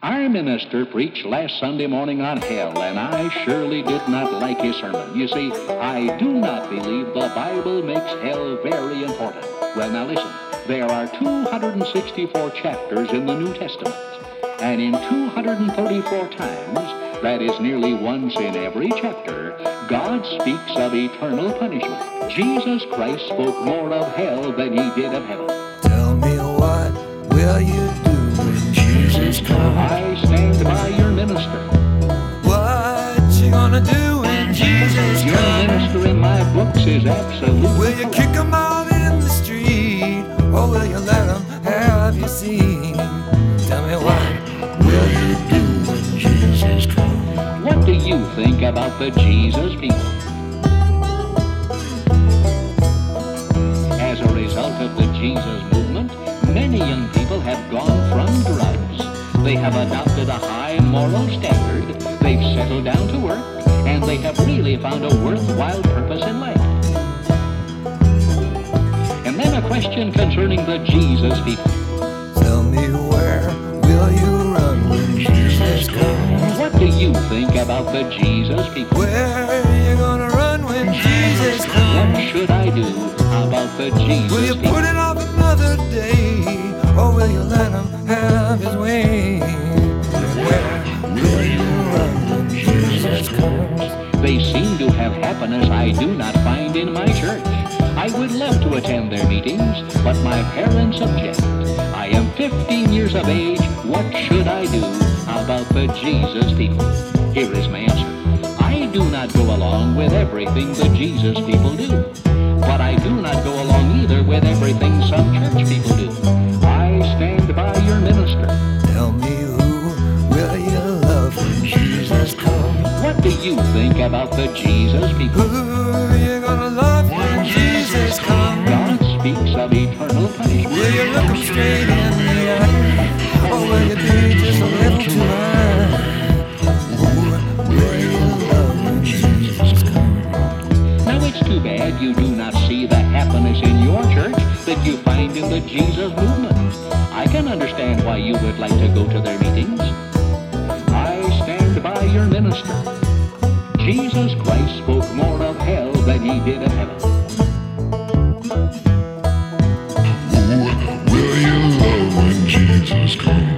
Our minister preached last Sunday morning on hell, and I surely did not like his sermon. You see, I do not believe the Bible makes hell very important. Well, now listen, there are 264 chapters in the New Testament, and in 234 times, that is nearly once in every chapter, God speaks of eternal punishment. Jesus Christ spoke more of hell than he did of heaven. Tell me, what will you do when Jesus comes? I stand by your minister. What you gonna do when Jesus Your comes? minister in my books is absolutely Will you kick him out in the street, or will you let him have your seat? Tell me, what will you do when Jesus comes? What do you think about the Jesus people? As a result of the Jesus movement, many young people have gone from drugs. They have adopted a high moral standard, they've settled down to work, and they have really found a worthwhile purpose in life. And then a question concerning the Jesus people. Tell me, where will you run when Jesus comes? What do you think about the Jesus people? Where you gonna run when Jesus What comes? should I do about the Jesus Will you people? put it off another day, or will you let him have his way? Where will you run when Jesus comes? They seem to have happiness I do not find in my church. I would love to attend their meetings, but my parents object. I am 15 years of age. What should I do about the Jesus people? Here is my answer. I do not go along with everything the Jesus people do, but I do not go along either with everything some church people do. I stand by your minister. Tell me, who will you love when Jesus comes? What do you think about the Jesus people? Who you gonna love when Jesus comes? God speaks of eternal punishment. Will you look him straight in the eye, or will you be just a little too high? Who will you love when Jesus comes? Now it's too bad you do not see the happiness in your church that you find in the Jesus movement. I can understand why you would like to go to their meetings. I stand by your minister. Jesus Christ spoke more of hell than he did of heaven. Who will you love when Jesus comes?